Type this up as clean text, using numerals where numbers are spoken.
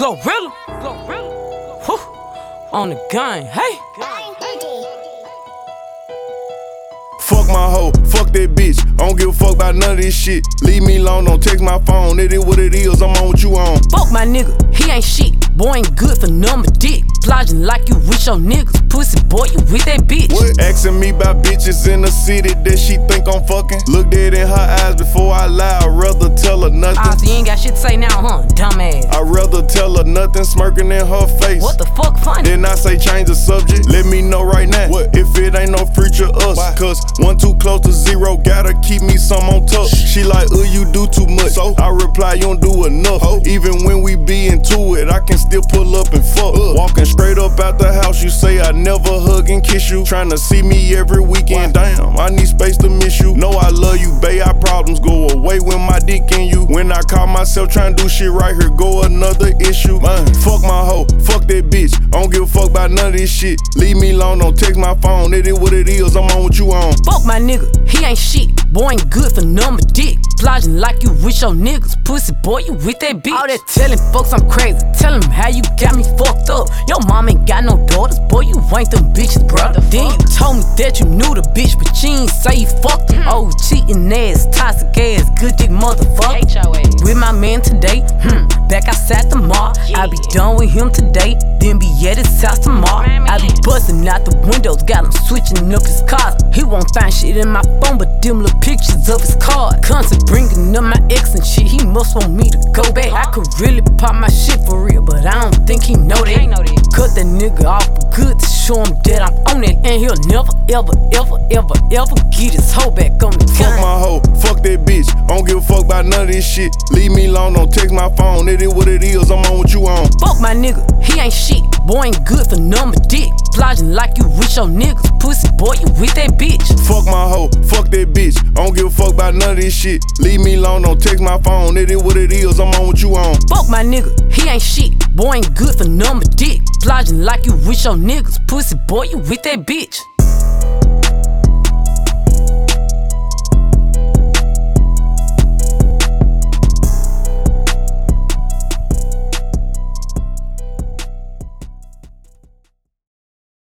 Glorilla. Whew. On the gun, hey. Fuck my hoe, fuck that bitch. I don't give a fuck about none of this shit. Leave me alone, don't text my phone. It is what it is, I'm on what you on. Fuck my nigga, he ain't shit. Boy ain't good for number dick. Plotting like you with your niggas. Pussy boy, you with that bitch. What? Asking me about bitches in the city that she think I'm fucking. Look dead in her eyes before I lie. I'd rather tell her nothing. So you ain't got shit to say now, huh? Dumbass. I'd rather tell her nothing, smirking in her face. What the fuck funny? Then I say change the subject. Let me know right now. What? If it ain't no future us. Why? Cause 1 too close to 0, gotta keep me some on top. She like, you do too much. So I reply, you don't do enough. Even when we be into it, I can still pull up and fuck. Walking straight up out the house, you say I never hug and kiss you. Tryna see me every weekend, damn, I need space to miss you. Know I love you, babe, our problems go away when my dick in you. When I call myself tryna do shit right, here go another issue. Fuck my hoe, fuck that bitch. I don't give a fuck about none of this shit. Leave me alone, don't text my phone. It is what it is, I'm on what you on. Fuck my nigga, he ain't shit. Boy ain't good for number dick. Plotting like you with your niggas. Pussy boy, you with that bitch. All that telling folks I'm crazy. Tell them how you got me fucked up. Your mom ain't got no daughters, boy, you ain't them bitches, brother. Then you told me that you knew the bitch, but you ain't say you fucked her. Oh, cheating ass, toxic ass, good dick motherfucker. With my man today, back outside tomorrow. I be done with him today, then be at his house tomorrow. I be busting out the windows, got him switching up his cars. He won't find shit in my phone, but them little pictures of his card. Constant bringing up my ex and shit, he must want me to go back. I could really pop my shit for real, but I don't think he know that. Cut that nigga off good to show him that I'm on it, and he'll never, ever, ever, ever, ever get his hoe back on the gun. Fuck my hoe, fuck that bitch. I don't give a fuck about none of this shit. Leave me alone, don't text my phone. It is what it is, I'm on what you on. Fuck my nigga, he ain't shit. Boy ain't good for number dick. Plotting like you with your niggas. Pussy boy, you with that bitch. Fuck my hoe, fuck that bitch. I don't give a fuck about none of this shit. Leave me alone, don't text my phone. It is what it is, I'm on what you on. Fuck my nigga, he ain't shit. Boy ain't good for number dick. Plotting like you with your niggas. Pussy boy, you with that bitch.